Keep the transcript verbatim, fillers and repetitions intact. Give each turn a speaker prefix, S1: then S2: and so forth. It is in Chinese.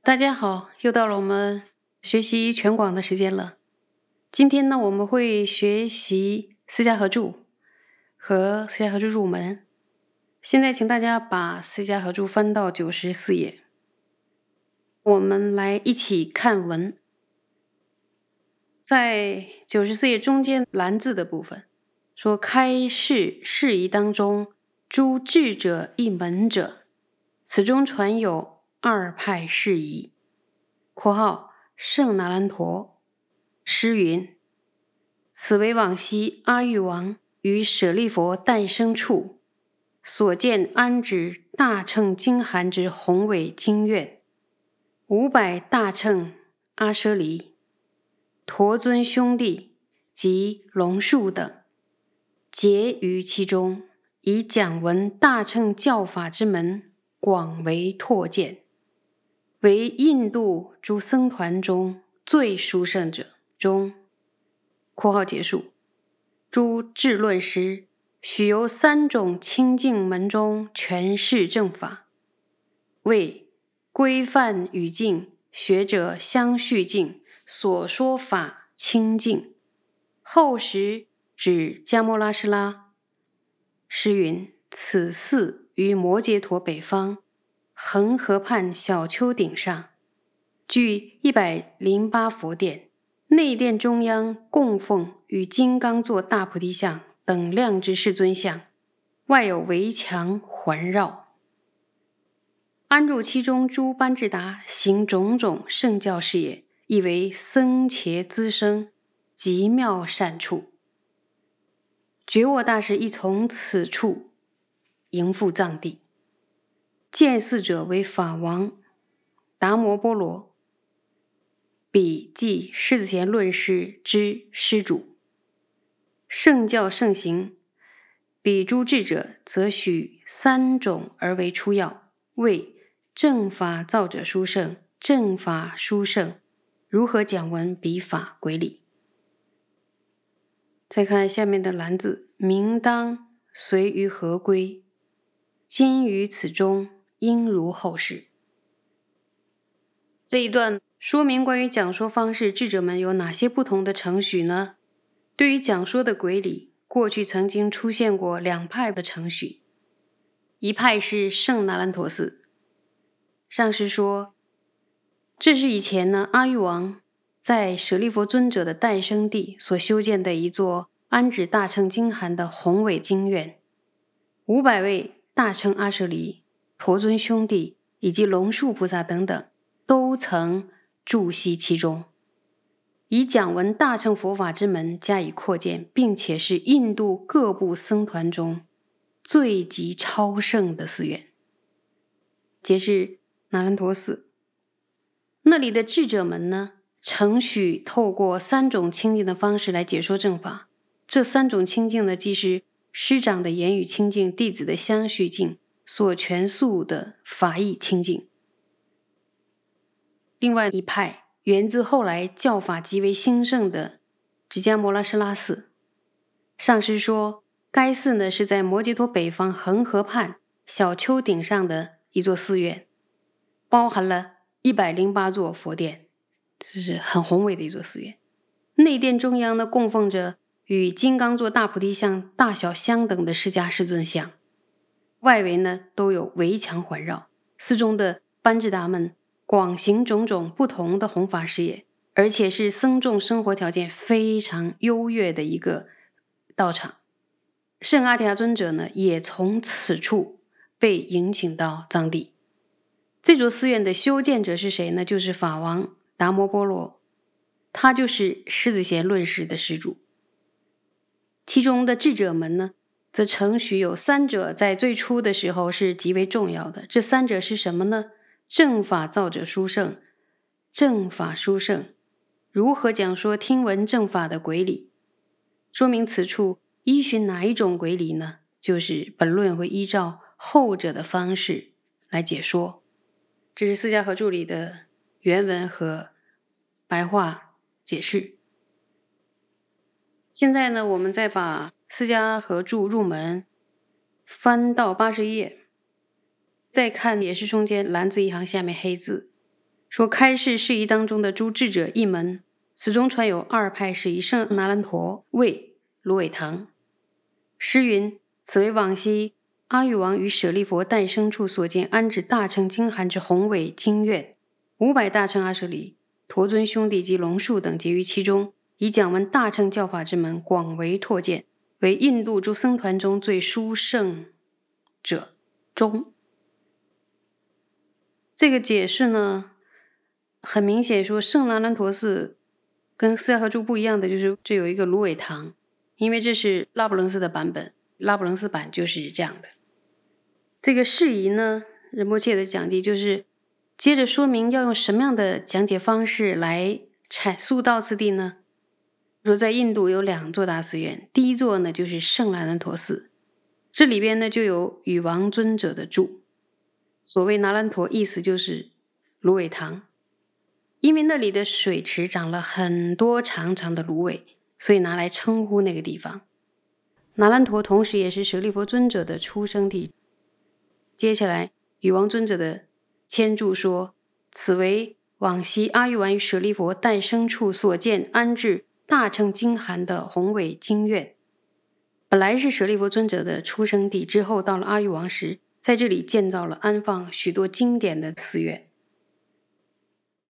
S1: 大家好，又到了我们学习全广的时间了。今天呢，我们会学习四家合注和四家合注入门。现在请大家把四家合注翻到九十四页，我们来一起看文。在九十四页中间蓝字的部分说，开示事宜当中，诸智者一门者，此中传有二派事宜。括号圣那兰陀诗云：此为往昔阿育王于舍利佛诞生处所见安置大乘经函之宏伟经院，五百大乘阿舍离、陀尊兄弟及龙树等，结于其中，以讲闻大乘教法之门，广为拓见，为印度诸僧团中最殊胜者。中括号结束。诸智论师许由三种清净门中诠释正法，为规范语境，学者相续境，所说法清净。后时指迦摩拉施拉诗云：此寺于摩羯陀北方恒河畔小丘顶上，具一百零八佛殿，内殿中央供奉与金刚座大菩提像等量之世尊像，外有围墙环绕，安住其中诸班智达，行种种圣教事业，亦为僧伽资生极妙善处。觉沃大师亦从此处迎赴藏地，见寺者为法王达摩波罗，彼即狮子贤论师之师主。圣教盛行，彼诸智者则许三种而为出要，为正法造者殊胜，正法殊胜，如何讲闻彼法轨理。再看下面的蓝字，明当随于何归，今于此中，应如后世。这一段说明关于讲说方式，智者们有哪些不同的程序呢？对于讲说的轨理，过去曾经出现过两派的程序。一派是圣那兰陀寺，上师说，这是以前呢阿育王在舍利弗尊者的诞生地所修建的一座安置大乘经函的宏伟经院，五百位大乘阿舍离、陀尊兄弟以及龙树菩萨等等都曾住悉其中，以讲闻大乘佛法之门加以扩建，并且是印度各部僧团中最极超胜的寺院，皆是那兰陀寺。那里的智者们呢，承许透过三种清净的方式来解说正法。这三种清净呢，既是师长的言语清净，弟子的相续净，所全素的法义清净。另外一派源自后来教法极为兴盛的直迦摩拉施拉寺。上师说，该寺呢是在摩羯陀北方恒河畔小丘顶上的一座寺院，包含了一百零八座佛殿，这是很宏伟的一座寺院。内殿中央呢供奉着与金刚座大菩提像大小相等的释迦世尊像，外围呢都有围墙环绕。寺中的班智达们广行种种不同的弘法事业，而且是僧众生活条件非常优越的一个道场。圣阿提亚尊者呢也从此处被迎请到藏地。这座寺院的修建者是谁呢？就是法王达摩波罗，他就是狮子贤论师的施主。其中的智者们呢，则承许有三者在最初的时候是极为重要的。这三者是什么呢？正法造者殊胜，正法殊胜，如何讲说听闻正法的轨理。说明此处依循哪一种轨理呢？就是本论会依照后者的方式来解说。这是四家合注里的原文和白话解释。现在呢，我们再把四家合注入门翻到八十页，再看也是中间蓝字一行下面黑字， 说开示事宜当中的诸智者一门，此中传有二派事宜，圣那兰陀为芦苇塘。诗云：此为往昔阿育王与舍利弗诞生处所见安置大乘经函之宏伟经院，五百大乘阿舍利、陀尊兄弟及龙树等结于其中，以讲闻大乘教法之门，广为拓见，为印度诸僧团中最殊胜者中。这个解释呢，很明显说圣那兰陀寺跟斯亚合柱不一样的就是这有一个芦苇塘，因为这是拉卜楞寺的版本，拉卜楞寺版就是这样的。这个释疑呢，仁波切的讲解就是接着说明要用什么样的讲解方式来阐述到此地呢？说在印度有两座大寺院，第一座呢就是圣那兰陀寺，这里边呢就有禹王尊者的住。所谓那兰陀意思就是芦苇塘，因为那里的水池长了很多长长的芦苇，所以拿来称呼那个地方。那兰陀同时也是舍利弗尊者的出生地。接下来禹王尊者的签注说，此为往昔阿育王与舍利弗诞生处所见安置大乘经函的宏伟经院，本来是舍利弗尊者的出生地，之后到了阿育王时，在这里建造了安放许多经典的寺院。